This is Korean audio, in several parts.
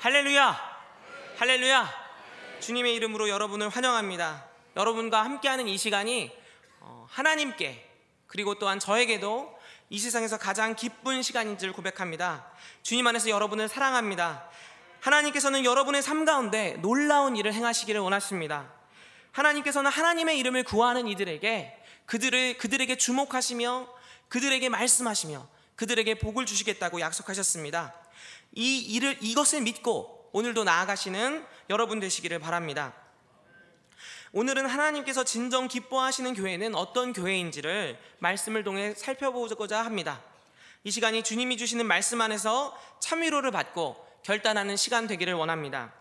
할렐루야! 할렐루야! 주님의 이름으로 여러분을 환영합니다. 여러분과 함께하는 이 시간이 하나님께 그리고 또한 저에게도 이 세상에서 가장 기쁜 시간인 줄 고백합니다. 주님 안에서 여러분을 사랑합니다. 하나님께서는 여러분의 삶 가운데 놀라운 일을 행하시기를 원하십니다. 하나님께서는 하나님의 이름을 구하는 이들에게 그들에게 주목하시며 그들에게 말씀하시며 그들에게 복을 주시겠다고 약속하셨습니다. 이것을 믿고 오늘도 나아가시는 여러분 되시기를 바랍니다. 오늘은 하나님께서 진정 기뻐하시는 교회는 어떤 교회인지를 말씀을 통해 살펴보고자 합니다. 이 시간이 주님이 주시는 말씀 안에서 참 위로를 받고 결단하는 시간 되기를 원합니다.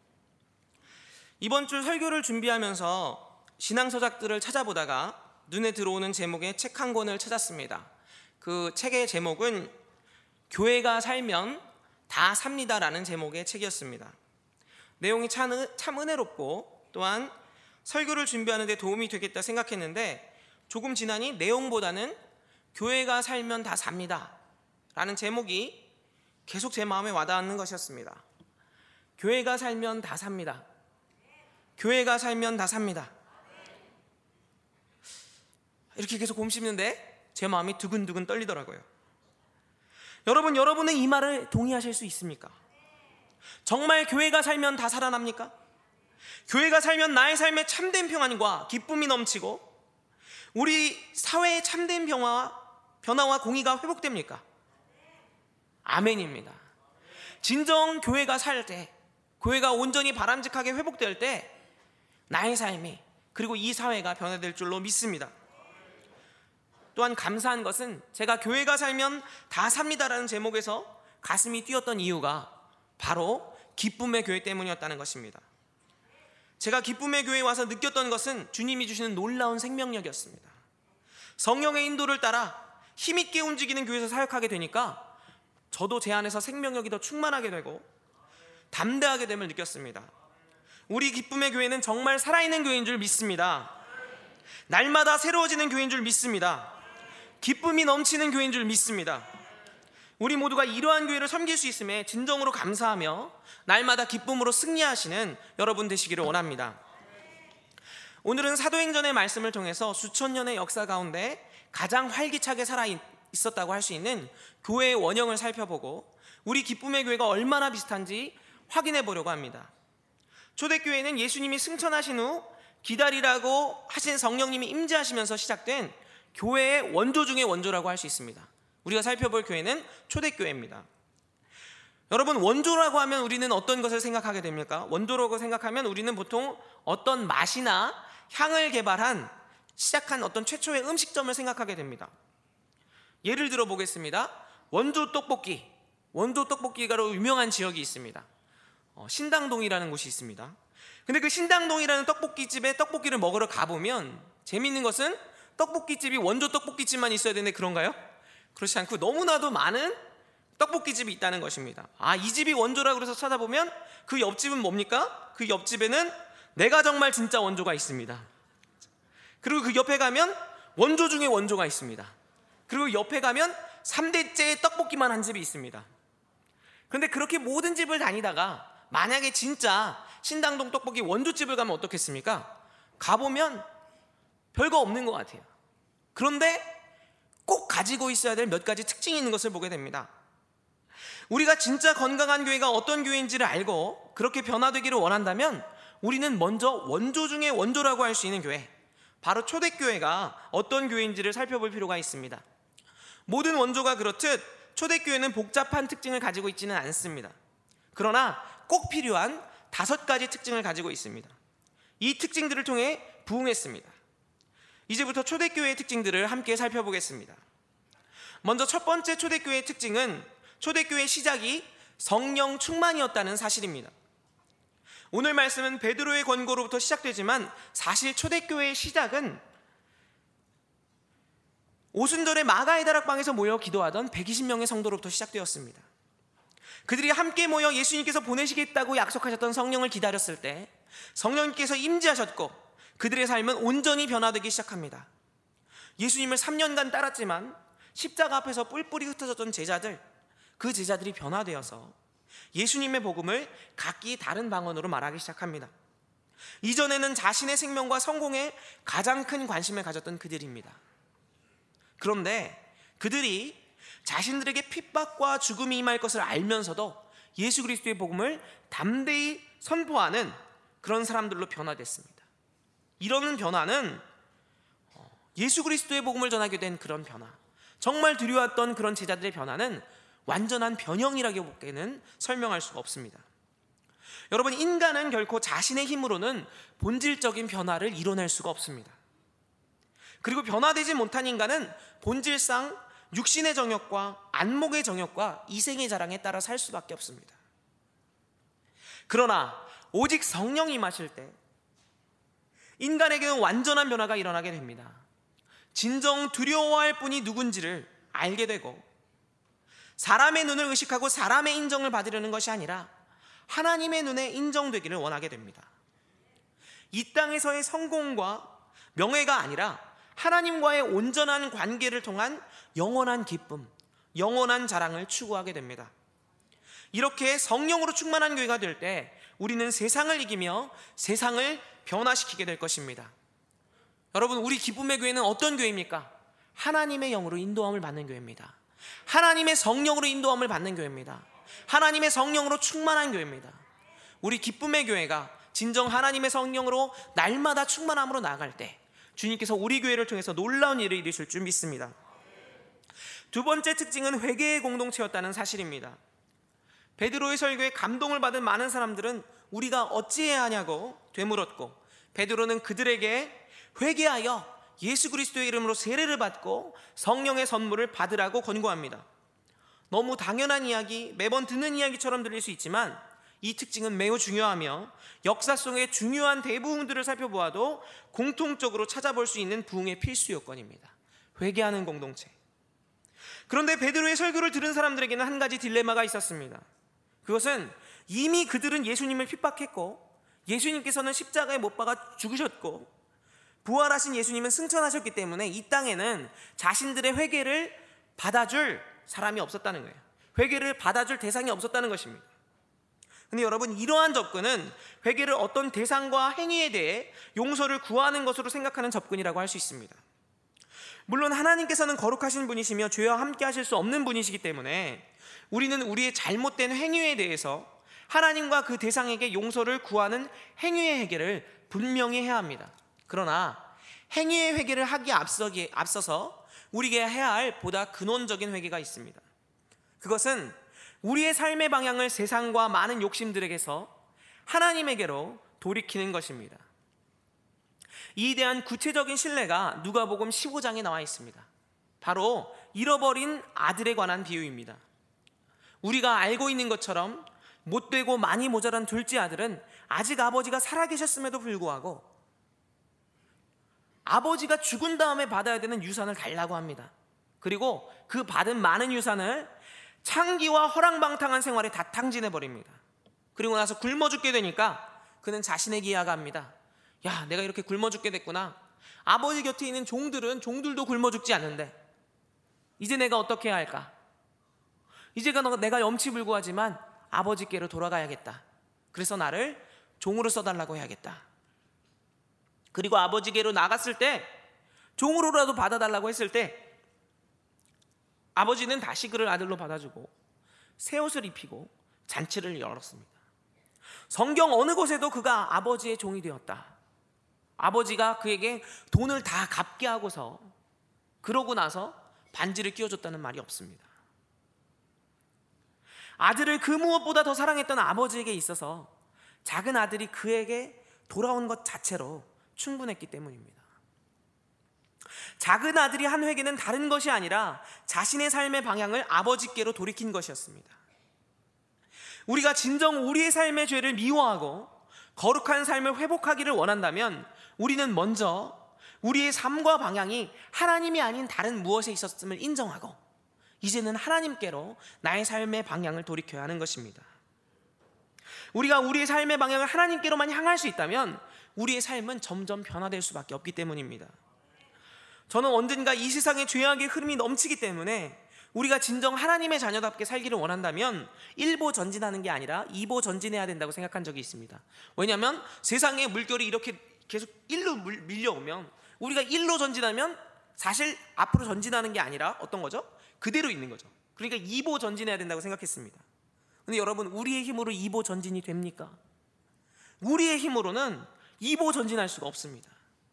이번 주 설교를 준비하면서 신앙서적들을 찾아보다가 눈에 들어오는 제목의 책 한 권을 찾았습니다. 그 책의 제목은 교회가 살면 다 삽니다라는 제목의 책이었습니다. 내용이 참 은혜롭고 또한 설교를 준비하는 데 도움이 되겠다 생각했는데 조금 지나니 내용보다는 교회가 살면 다 삽니다 라는 제목이 계속 제 마음에 와닿는 것이었습니다. 교회가 살면 다 삽니다. 교회가 살면 다 삽니다. 이렇게 계속 곰씹는데 제 마음이 두근두근 떨리더라고요. 여러분, 여러분의 이 말을 동의하실 수 있습니까? 정말 교회가 살면 다 살아납니까? 교회가 살면 나의 삶에 참된 평안과 기쁨이 넘치고 우리 사회의 참된 변화와 공의가 회복됩니까? 아멘입니다. 진정 교회가 살 때, 교회가 온전히 바람직하게 회복될 때 나의 삶이 그리고 이 사회가 변화될 줄로 믿습니다. 또한 감사한 것은 제가 교회가 살면 다 삽니다라는 제목에서 가슴이 뛰었던 이유가 바로 기쁨의 교회 때문이었다는 것입니다. 제가 기쁨의 교회에 와서 느꼈던 것은 주님이 주시는 놀라운 생명력이었습니다. 성령의 인도를 따라 힘있게 움직이는 교회에서 사역하게 되니까 저도 제 안에서 생명력이 더 충만하게 되고 담대하게 됨을 느꼈습니다. 우리 기쁨의 교회는 정말 살아있는 교회인 줄 믿습니다. 날마다 새로워지는 교회인 줄 믿습니다. 기쁨이 넘치는 교회인 줄 믿습니다. 우리 모두가 이러한 교회를 섬길 수 있음에 진정으로 감사하며 날마다 기쁨으로 승리하시는 여러분 되시기를 원합니다. 오늘은 사도행전의 말씀을 통해서 수천 년의 역사 가운데 가장 활기차게 살아 있었다고 할 수 있는 교회의 원형을 살펴보고 우리 기쁨의 교회가 얼마나 비슷한지 확인해 보려고 합니다. 초대교회는 예수님이 승천하신 후 기다리라고 하신 성령님이 임재하시면서 시작된 교회의 원조 중의 원조라고 할 수 있습니다. 우리가 살펴볼 교회는 초대교회입니다. 여러분, 원조라고 하면 우리는 어떤 것을 생각하게 됩니까? 원조라고 생각하면 우리는 보통 어떤 맛이나 향을 개발한 시작한 어떤 최초의 음식점을 생각하게 됩니다. 예를 들어 보겠습니다. 원조 떡볶이가로 유명한 지역이 있습니다. 신당동이라는 곳이 있습니다. 근데 그 신당동이라는 떡볶이집에 떡볶이를 먹으러 가보면 재밌는 것은 떡볶이집이 원조 떡볶이집만 있어야 되는데 그런가요? 그렇지 않고 너무나도 많은 떡볶이집이 있다는 것입니다. 이 집이 원조라고 해서 찾아보면 그 옆집은 뭡니까? 그 옆집에는 내가 정말 진짜 원조가 있습니다. 그리고 그 옆에 가면 원조 중에 원조가 있습니다. 그리고 옆에 가면 3대째 떡볶이만 한 집이 있습니다. 그런데 그렇게 모든 집을 다니다가 만약에 진짜 신당동 떡볶이 원조집을 가면 어떻겠습니까? 가보면 별거 없는 것 같아요. 그런데 꼭 가지고 있어야 될 몇 가지 특징이 있는 것을 보게 됩니다. 우리가 진짜 건강한 교회가 어떤 교회인지를 알고 그렇게 변화되기를 원한다면 우리는 먼저 원조 중에 원조라고 할 수 있는 교회, 바로 초대교회가 어떤 교회인지를 살펴볼 필요가 있습니다. 모든 원조가 그렇듯 초대교회는 복잡한 특징을 가지고 있지는 않습니다. 그러나 꼭 필요한 5가지 특징을 가지고 있습니다. 이 특징들을 통해 부흥했습니다. 이제부터 초대교회의 특징들을 함께 살펴보겠습니다. 먼저 첫 번째 초대교회의 특징은 초대교회의 시작이 성령 충만이었다는 사실입니다. 오늘 말씀은 베드로의 권고로부터 시작되지만 사실 초대교회의 시작은 오순절에 마가의 다락방에서 모여 기도하던 120명의 성도로부터 시작되었습니다. 그들이 함께 모여 예수님께서 보내시겠다고 약속하셨던 성령을 기다렸을 때 성령님께서 임재하셨고 그들의 삶은 온전히 변화되기 시작합니다. 예수님을 3년간 따랐지만 십자가 앞에서 뿔뿔이 흩어졌던 제자들, 그 제자들이 변화되어서 예수님의 복음을 각기 다른 방언으로 말하기 시작합니다. 이전에는 자신의 생명과 성공에 가장 큰 관심을 가졌던 그들입니다. 그런데 그들이 자신들에게 핍박과 죽음이 임할 것을 알면서도 예수 그리스도의 복음을 담대히 선포하는 그런 사람들로 변화됐습니다. 이러는 변화는 예수 그리스도의 복음을 전하게 된 그런 변화, 정말 두려웠던 그런 제자들의 변화는 완전한 변형이라기보다는 설명할 수가 없습니다. 여러분, 인간은 결코 자신의 힘으로는 본질적인 변화를 이뤄낼 수가 없습니다. 그리고 변화되지 못한 인간은 본질상 육신의 정욕과 안목의 정욕과 이생의 자랑에 따라 살 수밖에 없습니다. 그러나 오직 성령이 임하실 때 인간에게는 완전한 변화가 일어나게 됩니다. 진정 두려워할 분이 누군지를 알게 되고, 사람의 눈을 의식하고 사람의 인정을 받으려는 것이 아니라 하나님의 눈에 인정되기를 원하게 됩니다. 이 땅에서의 성공과 명예가 아니라 하나님과의 온전한 관계를 통한 영원한 기쁨, 영원한 자랑을 추구하게 됩니다. 이렇게 성령으로 충만한 교회가 될 때 우리는 세상을 이기며 세상을 변화시키게 될 것입니다. 여러분, 우리 기쁨의 교회는 어떤 교회입니까? 하나님의 영으로 인도함을 받는 교회입니다. 하나님의 성령으로 인도함을 받는 교회입니다. 하나님의 성령으로 충만한 교회입니다. 우리 기쁨의 교회가 진정 하나님의 성령으로 날마다 충만함으로 나아갈 때 주님께서 우리 교회를 통해서 놀라운 일을 이루실 줄 믿습니다. 두 번째 특징은 회개의 공동체였다는 사실입니다. 베드로의 설교에 감동을 받은 많은 사람들은 우리가 어찌해야 하냐고 되물었고, 베드로는 그들에게 회개하여 예수 그리스도의 이름으로 세례를 받고 성령의 선물을 받으라고 권고합니다. 너무 당연한 이야기, 매번 듣는 이야기처럼 들릴 수 있지만 이 특징은 매우 중요하며 역사 속의 중요한 대부흥들을 살펴보아도 공통적으로 찾아볼 수 있는 부흥의 필수 요건입니다. 회개하는 공동체. 그런데 베드로의 설교를 들은 사람들에게는 한 가지 딜레마가 있었습니다. 그것은 이미 그들은 예수님을 핍박했고, 예수님께서는 십자가에 못 박아 죽으셨고, 부활하신 예수님은 승천하셨기 때문에 이 땅에는 자신들의 회개를 받아줄 사람이 없었다는 거예요. 회개를 받아줄 대상이 없었다는 것입니다. 근데 여러분, 이러한 접근은 회개를 어떤 대상과 행위에 대해 용서를 구하는 것으로 생각하는 접근이라고 할 수 있습니다. 물론 하나님께서는 거룩하신 분이시며 죄와 함께 하실 수 없는 분이시기 때문에 우리는 우리의 잘못된 행위에 대해서 하나님과 그 대상에게 용서를 구하는 행위의 회개를 분명히 해야 합니다. 그러나 행위의 회개를 하기에 앞서서 우리가 해야 할 보다 근원적인 회개가 있습니다. 그것은 우리의 삶의 방향을 세상과 많은 욕심들에게서 하나님에게로 돌이키는 것입니다. 이에 대한 구체적인 신뢰가 누가복음 15장에 나와 있습니다. 바로 잃어버린 아들에 관한 비유입니다. 우리가 알고 있는 것처럼 못되고 많이 모자란 둘째 아들은 아직 아버지가 살아계셨음에도 불구하고 아버지가 죽은 다음에 받아야 되는 유산을 달라고 합니다. 그리고 그 받은 많은 유산을 창기와 허랑방탕한 생활에 다 탕진해버립니다. 그리고 나서 굶어 죽게 되니까 그는 자신에게 이야기합니다. 야, 내가 이렇게 굶어 죽게 됐구나. 아버지 곁에 있는 종들도 굶어 죽지 않는데 이제 내가 어떻게 해야 할까? 이제 내가 염치불구하지만 아버지께로 돌아가야겠다. 그래서 나를 종으로 써달라고 해야겠다. 그리고 아버지께로 나갔을 때 종으로라도 받아달라고 했을 때 아버지는 다시 그를 아들로 받아주고 새 옷을 입히고 잔치를 열었습니다. 성경 어느 곳에도 그가 아버지의 종이 되었다, 아버지가 그에게 돈을 다 갚게 하고서 그러고 나서 반지를 끼워줬다는 말이 없습니다. 아들을 그 무엇보다 더 사랑했던 아버지에게 있어서 작은 아들이 그에게 돌아온 것 자체로 충분했기 때문입니다. 작은 아들이 한 회개는 다른 것이 아니라 자신의 삶의 방향을 아버지께로 돌이킨 것이었습니다. 우리가 진정 우리의 삶의 죄를 미워하고 거룩한 삶을 회복하기를 원한다면 우리는 먼저 우리의 삶과 방향이 하나님이 아닌 다른 무엇에 있었음을 인정하고 이제는 하나님께로 나의 삶의 방향을 돌이켜야 하는 것입니다. 우리가 우리의 삶의 방향을 하나님께로만 향할 수 있다면 우리의 삶은 점점 변화될 수밖에 없기 때문입니다. 저는 언젠가 이 세상에 죄악의 흐름이 넘치기 때문에 우리가 진정 하나님의 자녀답게 살기를 원한다면 1보 전진하는 게 아니라 2보 전진해야 된다고 생각한 적이 있습니다. 왜냐하면 세상의 물결이 이렇게 계속 1로 밀려오면 우리가 1로 전진하면 사실 앞으로 전진하는 게 아니라 어떤 거죠? 그대로 있는 거죠. 그러니까 2보 전진해야 된다고 생각했습니다. 근데 여러분, 우리의 힘으로 2보 전진이 됩니까? 우리의 힘으로는 2보 전진할 수가 없습니다.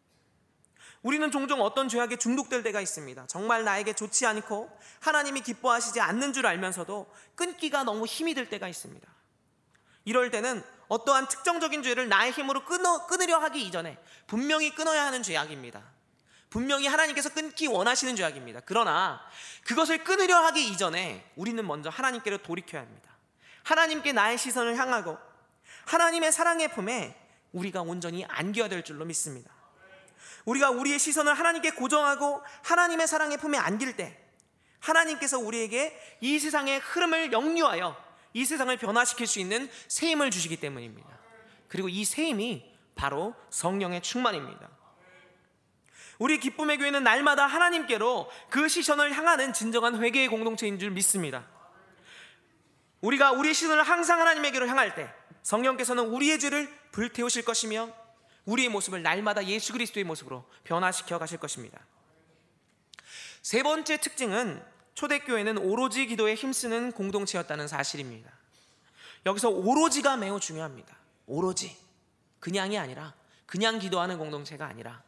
우리는 종종 어떤 죄악에 중독될 때가 있습니다. 정말 나에게 좋지 않고 하나님이 기뻐하시지 않는 줄 알면서도 끊기가 너무 힘이 들 때가 있습니다. 이럴 때는 어떠한 특정적인 죄를 나의 힘으로 끊으려 하기 이전에 분명히 끊어야 하는 죄악입니다. 분명히 하나님께서 끊기 원하시는 죄악입니다. 그러나 그것을 끊으려 하기 이전에 우리는 먼저 하나님께로 돌이켜야 합니다. 하나님께 나의 시선을 향하고 하나님의 사랑의 품에 우리가 온전히 안겨야 될 줄로 믿습니다. 우리가 우리의 시선을 하나님께 고정하고 하나님의 사랑의 품에 안길 때 하나님께서 우리에게 이 세상의 흐름을 역류하여 이 세상을 변화시킬 수 있는 새 힘을 주시기 때문입니다. 그리고 이 새 힘이 바로 성령의 충만입니다. 우리 기쁨의 교회는 날마다 하나님께로 그 시선을 향하는 진정한 회개의 공동체인 줄 믿습니다. 우리가 우리의 시선을 항상 하나님에게로 향할 때 성령께서는 우리의 죄를 불태우실 것이며 우리의 모습을 날마다 예수 그리스도의 모습으로 변화시켜 가실 것입니다. 세 번째 특징은 초대교회는 오로지 기도에 힘쓰는 공동체였다는 사실입니다. 여기서 오로지가 매우 중요합니다. 오로지, 그냥이 아니라, 그냥 기도하는 공동체가 아니라,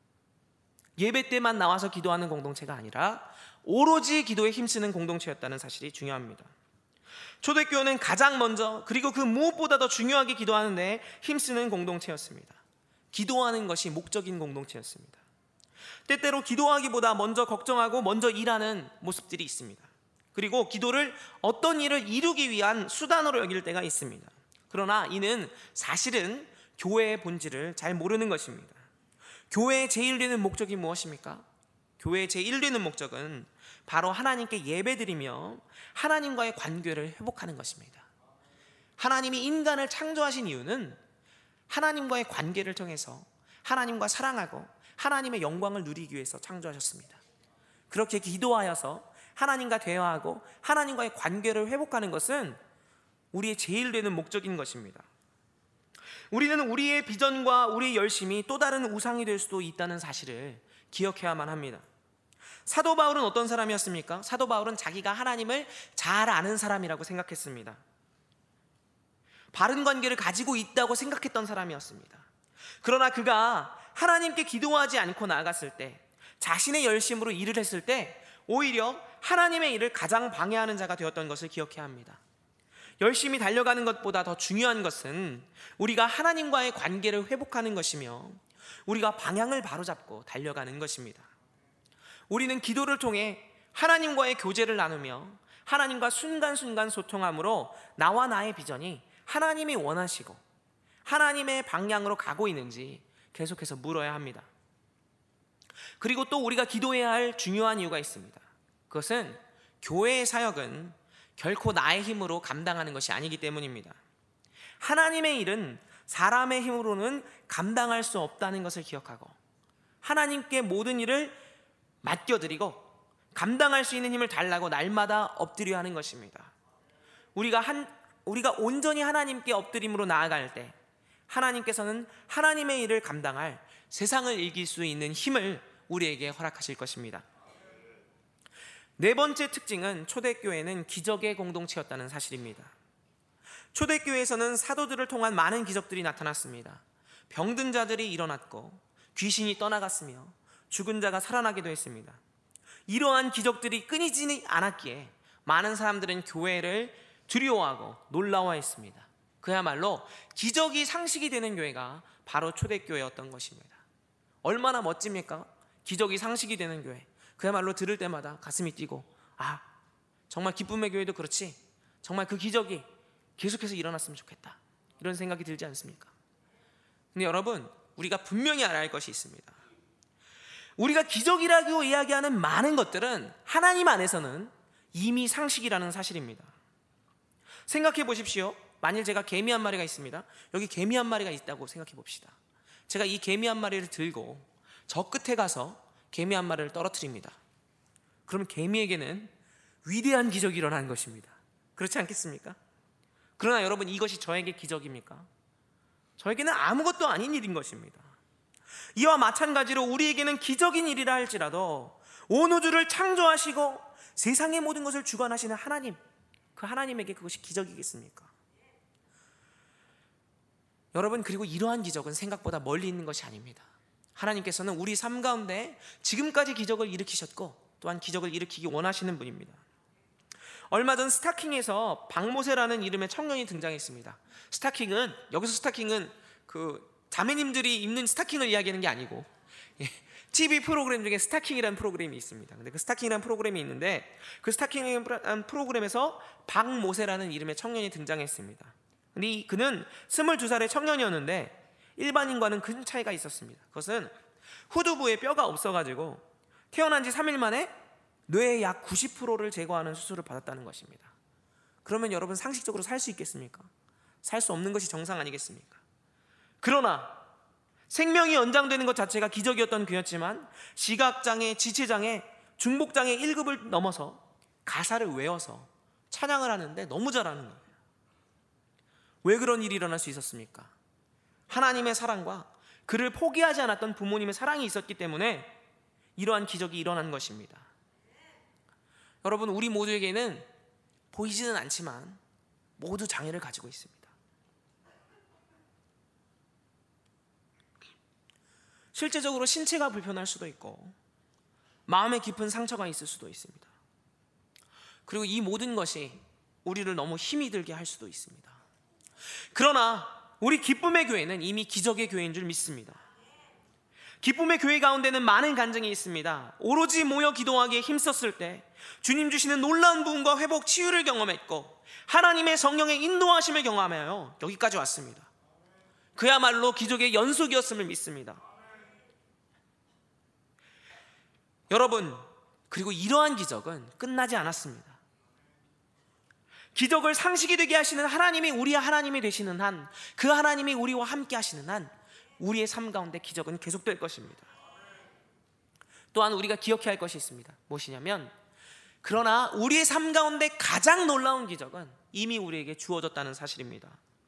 예배 때만 나와서 기도하는 공동체가 아니라 오로지 기도에 힘쓰는 공동체였다는 사실이 중요합니다. 초대교회는 가장 먼저 그리고 그 무엇보다 더 중요하게 기도하는 데 힘쓰는 공동체였습니다. 기도하는 것이 목적인 공동체였습니다. 때때로 기도하기보다 먼저 걱정하고 먼저 일하는 모습들이 있습니다. 그리고 기도를 어떤 일을 이루기 위한 수단으로 여길 때가 있습니다. 그러나 이는 사실은 교회의 본질을 잘 모르는 것입니다. 교회의 제1되는 목적이 무엇입니까? 교회의 제1되는 목적은 바로 하나님께 예배드리며 하나님과의 관계를 회복하는 것입니다. 하나님이 인간을 창조하신 이유는 하나님과의 관계를 통해서 하나님과 사랑하고 하나님의 영광을 누리기 위해서 창조하셨습니다. 그렇게 기도하여서 하나님과 대화하고 하나님과의 관계를 회복하는 것은 우리의 제일 되는 목적인 것입니다. 우리는 우리의 비전과 우리의 열심이 또 다른 우상이 될 수도 있다는 사실을 기억해야만 합니다. 사도 바울은 어떤 사람이었습니까? 사도 바울은 자기가 하나님을 잘 아는 사람이라고 생각했습니다. 바른 관계를 가지고 있다고 생각했던 사람이었습니다. 그러나 그가 하나님께 기도하지 않고 나아갔을 때, 자신의 열심으로 일을 했을 때 오히려 하나님의 일을 가장 방해하는 자가 되었던 것을 기억해야 합니다. 열심히 달려가는 것보다 더 중요한 것은 우리가 하나님과의 관계를 회복하는 것이며 우리가 방향을 바로잡고 달려가는 것입니다. 우리는 기도를 통해 하나님과의 교제를 나누며 하나님과 순간순간 소통함으로 나와 나의 비전이 하나님이 원하시고 하나님의 방향으로 가고 있는지 계속해서 물어야 합니다. 그리고 또 우리가 기도해야 할 중요한 이유가 있습니다. 그것은 교회의 사역은 결코 나의 힘으로 감당하는 것이 아니기 때문입니다. 하나님의 일은 사람의 힘으로는 감당할 수 없다는 것을 기억하고 하나님께 모든 일을 맡겨드리고 감당할 수 있는 힘을 달라고 날마다 엎드려야 하는 것입니다. 우리가 온전히 하나님께 엎드림으로 나아갈 때 하나님께서는 하나님의 일을 감당할 세상을 이길 수 있는 힘을 우리에게 허락하실 것입니다. 네 번째 특징은 초대교회는 기적의 공동체였다는 사실입니다. 초대교회에서는 사도들을 통한 많은 기적들이 나타났습니다. 병든 자들이 일어났고 귀신이 떠나갔으며 죽은 자가 살아나기도 했습니다. 이러한 기적들이 끊이지 않았기에 많은 사람들은 교회를 두려워하고 놀라워했습니다. 그야말로 기적이 상식이 되는 교회가 바로 초대교회였던 것입니다. 얼마나 멋집니까? 기적이 상식이 되는 교회. 그야말로 들을 때마다 가슴이 뛰고, 아, 정말 기쁨의 교회도 그렇지, 정말 그 기적이 계속해서 일어났으면 좋겠다, 이런 생각이 들지 않습니까? 근데 여러분, 우리가 분명히 알아야 할 것이 있습니다. 우리가 기적이라고 이야기하는 많은 것들은 하나님 안에서는 이미 상식이라는 사실입니다. 생각해 보십시오. 만일 제가 개미 한 마리가 있습니다. 여기 개미 한 마리가 있다고 생각해 봅시다. 제가 이 개미 한 마리를 들고 저 끝에 가서 개미 한 마리를 떨어뜨립니다. 그럼 개미에게는 위대한 기적이 일어난 것입니다. 그렇지 않겠습니까? 그러나 여러분, 이것이 저에게 기적입니까? 저에게는 아무것도 아닌 일인 것입니다. 이와 마찬가지로 우리에게는 기적인 일이라 할지라도 온 우주를 창조하시고 세상의 모든 것을 주관하시는 하나님, 그 하나님에게 그것이 기적이겠습니까? 여러분, 그리고 이러한 기적은 생각보다 멀리 있는 것이 아닙니다. 하나님께서는 우리 삶 가운데 지금까지 기적을 일으키셨고 또한 기적을 일으키기 원하시는 분입니다. 얼마 전 스타킹에서 박모세라는 이름의 청년이 등장했습니다. 여기서 스타킹은 그 자매님들이 입는 스타킹을 이야기하는 게 아니고 TV 프로그램 중에 스타킹이라는 프로그램이 있습니다. 근데 그 스타킹이라는 프로그램이 있는데 그 스타킹이라는 프로그램에서 박모세라는 이름의 청년이 등장했습니다. 근데 그는 22살의 청년이었는데 일반인과는 큰 차이가 있었습니다. 그것은 후두부에 뼈가 없어가지고 태어난 지 3일 만에 뇌의 약 90%를 제거하는 수술을 받았다는 것입니다. 그러면 여러분, 상식적으로 살 수 있겠습니까? 살 수 없는 것이 정상 아니겠습니까? 그러나 생명이 연장되는 것 자체가 기적이었던 그였지만 시각장애, 지체장애, 중복장애 1급을 넘어서 가사를 외워서 찬양을 하는데 너무 잘하는 거예요. 왜 그런 일이 일어날 수 있었습니까? 하나님의 사랑과 그를 포기하지 않았던 부모님의 사랑이 있었기 때문에 이러한 기적이 일어난 것입니다. 여러분, 우리 모두에게는 보이지는 않지만 모두 장애를 가지고 있습니다. 실제적으로 신체가 불편할 수도 있고 마음에 깊은 상처가 있을 수도 있습니다. 그리고 이 모든 것이 우리를 너무 힘이 들게 할 수도 있습니다. 그러나 우리 기쁨의 교회는 이미 기적의 교회인 줄 믿습니다. 기쁨의 교회 가운데는 많은 간증이 있습니다. 오로지 모여 기도하기에 힘썼을 때 주님 주시는 놀라운 부흥과 회복, 치유를 경험했고 하나님의 성령의 인도하심을 경험하여 여기까지 왔습니다. 그야말로 기적의 연속이었음을 믿습니다. 여러분, 그리고 이러한 기적은 끝나지 않았습니다. 기적을 상식이 되게 하시는 하나님이 우리의 하나님이 되시는 한, 그 하나님이 우리와 함께 하시는 한 우리의 삶 가운데 기적은 계속될 것입니다. 또한 우리가 기억해야 할 것이 있습니다. 무엇이냐면, 그러나 우리의 삶 가운데 가장 놀라운 기적은 이미 우리에게 주어졌다는 사실입니다.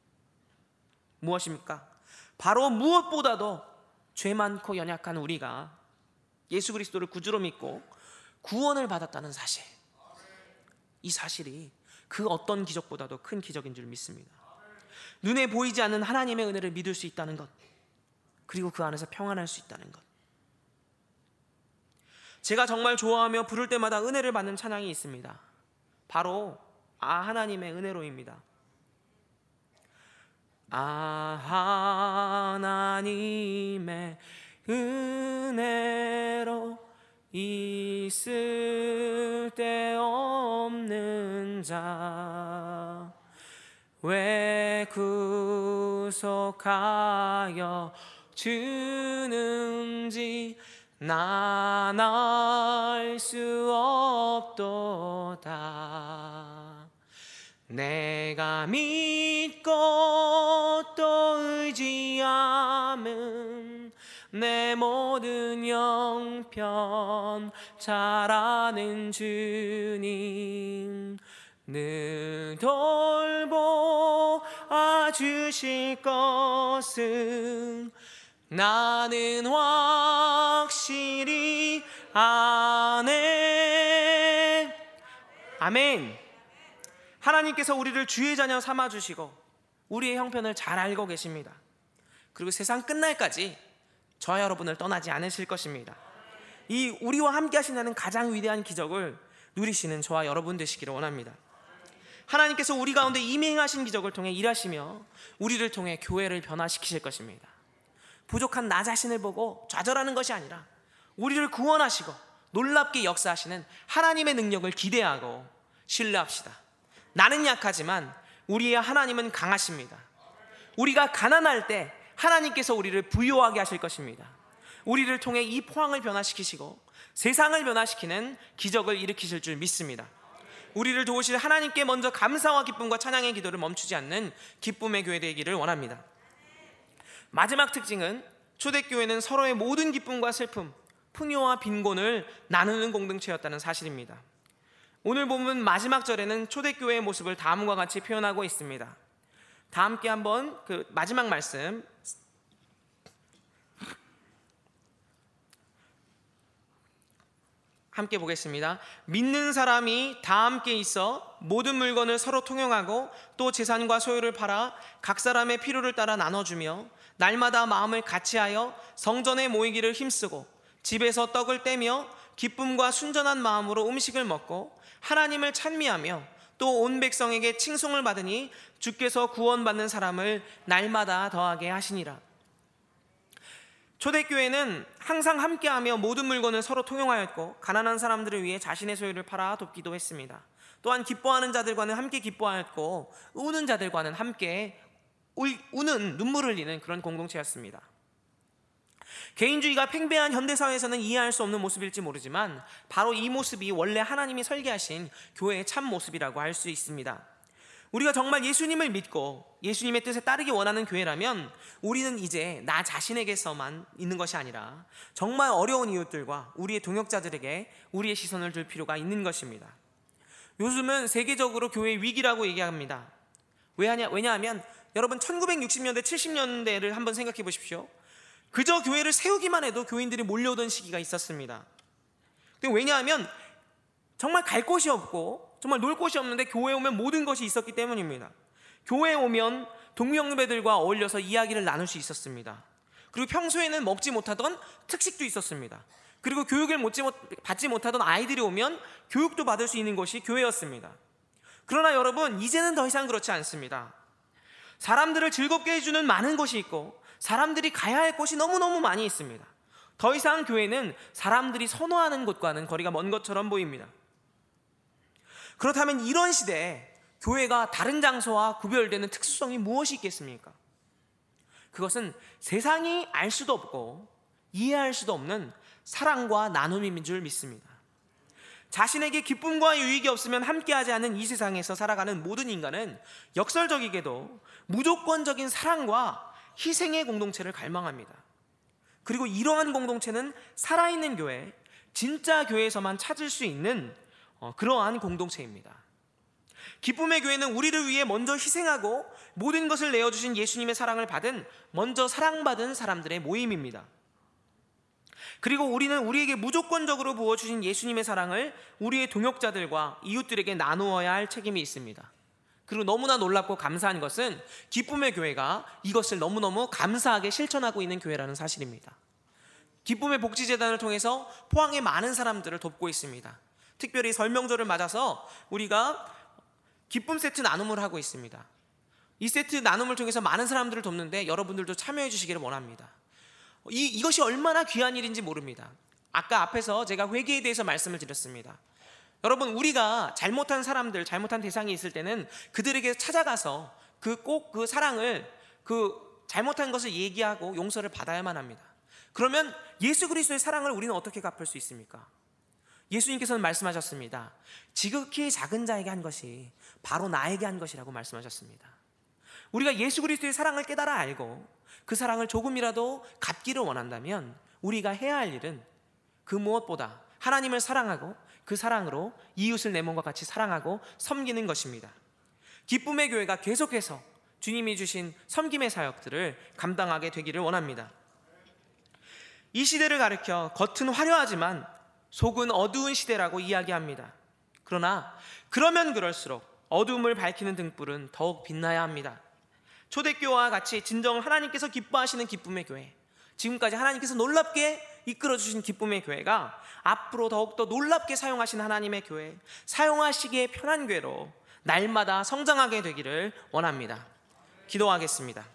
무엇입니까? 바로 무엇보다도 죄 많고 연약한 우리가 예수 그리스도를 구주로 믿고 구원을 받았다는 사실, 이 사실이 그 어떤 기적보다도 큰 기적인 줄 믿습니다. 눈에 보이지 않는 하나님의 은혜를 믿을 수 있다는 것, 그리고 그 안에서 평안할 수 있다는 것. 제가 정말 좋아하며 부를 때마다 은혜를 받는 찬양이 있습니다. 바로 하나님의 은혜로입니다. 하나님의 은혜로 있을 데 없는 자 왜 구속하여 주는지 난 알 수 없도다. 내가 믿고 또 의지함은 내 모든 영편 잘 아는 주님 늘 돌보아 주실 것은 나는 확실히 아네. 아멘. 하나님께서 우리를 주의 자녀 삼아주시고 우리의 형편을 잘 알고 계십니다. 그리고 세상 끝날까지 저와 여러분을 떠나지 않으실 것입니다. 이 우리와 함께 하신다는 가장 위대한 기적을 누리시는 저와 여러분 되시기를 원합니다. 하나님께서 우리 가운데 이미 행하신 기적을 통해 일하시며 우리를 통해 교회를 변화시키실 것입니다. 부족한 나 자신을 보고 좌절하는 것이 아니라 우리를 구원하시고 놀랍게 역사하시는 하나님의 능력을 기대하고 신뢰합시다. 나는 약하지만 우리의 하나님은 강하십니다. 우리가 가난할 때 하나님께서 우리를 부유하게 하실 것입니다. 우리를 통해 이 포항을 변화시키시고 세상을 변화시키는 기적을 일으키실 줄 믿습니다. 우리를 도우실 하나님께 먼저 감사와 기쁨과 찬양의 기도를 멈추지 않는 기쁨의 교회 되기를 원합니다. 마지막 특징은 초대교회는 서로의 모든 기쁨과 슬픔, 풍요와 빈곤을 나누는 공동체였다는 사실입니다. 오늘 본문 마지막 절에는 초대교회의 모습을 다음과 같이 표현하고 있습니다. 다 함께 한번 그 마지막 말씀 함께 보겠습니다. 믿는 사람이 다 함께 있어 모든 물건을 서로 통용하고 또 재산과 소유를 팔아 각 사람의 필요를 따라 나눠주며 날마다 마음을 같이하여 성전에 모이기를 힘쓰고 집에서 떡을 떼며 기쁨과 순전한 마음으로 음식을 먹고 하나님을 찬미하며 또 온 백성에게 칭송을 받으니 주께서 구원받는 사람을 날마다 더하게 하시니라. 초대교회는 항상 함께하며 모든 물건을 서로 통용하였고 가난한 사람들을 위해 자신의 소유를 팔아 돕기도 했습니다. 또한 기뻐하는 자들과는 함께 기뻐하였고 우는 자들과는 함께 우는 눈물을 흘리는 그런 공동체였습니다. 개인주의가 팽배한 현대사회에서는 이해할 수 없는 모습일지 모르지만 바로 이 모습이 원래 하나님이 설계하신 교회의 참 모습이라고 할 수 있습니다. 우리가 정말 예수님을 믿고 예수님의 뜻에 따르기 원하는 교회라면 우리는 이제 나 자신에게서만 있는 것이 아니라 정말 어려운 이웃들과 우리의 동역자들에게 우리의 시선을 둘 필요가 있는 것입니다. 요즘은 세계적으로 교회 위기라고 얘기합니다. 왜냐하면 여러분 1960년대 70년대를 한번 생각해 보십시오. 그저 교회를 세우기만 해도 교인들이 몰려오던 시기가 있었습니다. 왜냐하면 정말 갈 곳이 없고 정말 놀 곳이 없는데 교회에 오면 모든 것이 있었기 때문입니다. 교회에 오면 동명배들과 어울려서 이야기를 나눌 수 있었습니다. 그리고 평소에는 먹지 못하던 특식도 있었습니다. 그리고 교육을 받지 못하던 아이들이 오면 교육도 받을 수 있는 것이 교회였습니다. 그러나 여러분, 이제는 더 이상 그렇지 않습니다. 사람들을 즐겁게 해주는 많은 것이 있고 사람들이 가야 할 곳이 너무너무 많이 있습니다. 더 이상 교회는 사람들이 선호하는 곳과는 거리가 먼 것처럼 보입니다. 그렇다면 이런 시대에 교회가 다른 장소와 구별되는 특수성이 무엇이 있겠습니까? 그것은 세상이 알 수도 없고 이해할 수도 없는 사랑과 나눔인 줄 믿습니다. 자신에게 기쁨과 유익이 없으면 함께하지 않는 이 세상에서 살아가는 모든 인간은 역설적이게도 무조건적인 사랑과 희생의 공동체를 갈망합니다. 그리고 이러한 공동체는 살아있는 교회, 진짜 교회에서만 찾을 수 있는 그러한 공동체입니다. 기쁨의 교회는 우리를 위해 먼저 희생하고 모든 것을 내어주신 예수님의 사랑을 받은 먼저 사랑받은 사람들의 모임입니다. 그리고 우리는 우리에게 무조건적으로 부어주신 예수님의 사랑을 우리의 동역자들과 이웃들에게 나누어야 할 책임이 있습니다. 그리고 너무나 놀랍고 감사한 것은 기쁨의 교회가 이것을 너무너무 감사하게 실천하고 있는 교회라는 사실입니다. 기쁨의 복지재단을 통해서 포항의 많은 사람들을 돕고 있습니다. 특별히 설명절을 맞아서 우리가 기쁨 세트 나눔을 하고 있습니다. 이 세트 나눔을 통해서 많은 사람들을 돕는데 여러분들도 참여해 주시기를 원합니다. 이것이 얼마나 귀한 일인지 모릅니다. 아까 앞에서 제가 회개에 대해서 말씀을 드렸습니다. 여러분, 우리가 잘못한 사람들, 잘못한 대상이 있을 때는 그들에게 찾아가서 꼭 사랑을, 잘못한 것을 얘기하고 용서를 받아야만 합니다. 그러면 예수 그리스도의 사랑을 우리는 어떻게 갚을 수 있습니까? 예수님께서는 말씀하셨습니다. 지극히 작은 자에게 한 것이 바로 나에게 한 것이라고 말씀하셨습니다. 우리가 예수 그리스도의 사랑을 깨달아 알고 그 사랑을 조금이라도 갚기를 원한다면 우리가 해야 할 일은 그 무엇보다 하나님을 사랑하고 그 사랑으로 이웃을 내 몸과 같이 사랑하고 섬기는 것입니다. 기쁨의 교회가 계속해서 주님이 주신 섬김의 사역들을 감당하게 되기를 원합니다. 이 시대를 가리켜 겉은 화려하지만 속은 어두운 시대라고 이야기합니다. 그러면 그럴수록 어두움을 밝히는 등불은 더욱 빛나야 합니다. 초대교회와 같이 진정 하나님께서 기뻐하시는 기쁨의 교회, 지금까지 하나님께서 놀랍게 이끌어주신 기쁨의 교회가 앞으로 더욱더 놀랍게 사용하신 하나님의 교회, 사용하시기에 편한 교회로 날마다 성장하게 되기를 원합니다. 기도하겠습니다.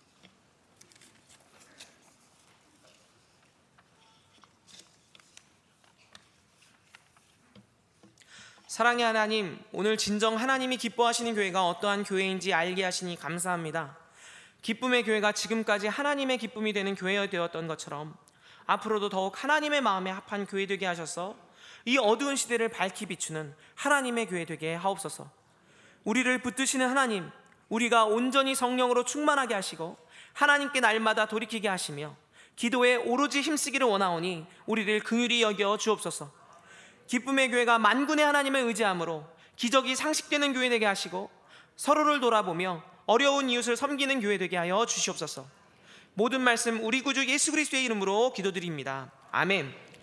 사랑의 하나님, 오늘 진정 하나님이 기뻐하시는 교회가 어떠한 교회인지 알게 하시니 감사합니다. 기쁨의 교회가 지금까지 하나님의 기쁨이 되는 교회가 되었던 것처럼 앞으로도 더욱 하나님의 마음에 합한 교회 되게 하셔서 이 어두운 시대를 밝히 비추는 하나님의 교회 되게 하옵소서. 우리를 붙드시는 하나님, 우리가 온전히 성령으로 충만하게 하시고 하나님께 날마다 돌이키게 하시며 기도에 오로지 힘쓰기를 원하오니 우리를 긍휼히 여겨 주옵소서. 기쁨의 교회가 만군의 하나님을 의지함으로 기적이 상식되는 교회 되게 하시고 서로를 돌아보며 어려운 이웃을 섬기는 교회 되게 하여 주시옵소서. 모든 말씀 우리 구주 예수 그리스도의 이름으로 기도드립니다. 아멘.